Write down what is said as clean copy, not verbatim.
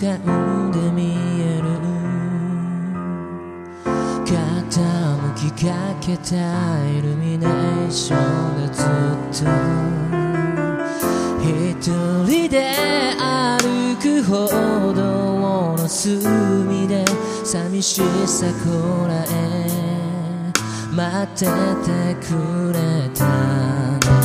かんで見える傾きかけたイルミネーションでずっと一人で歩く歩道の隅で寂しさこらえ待っててくれたね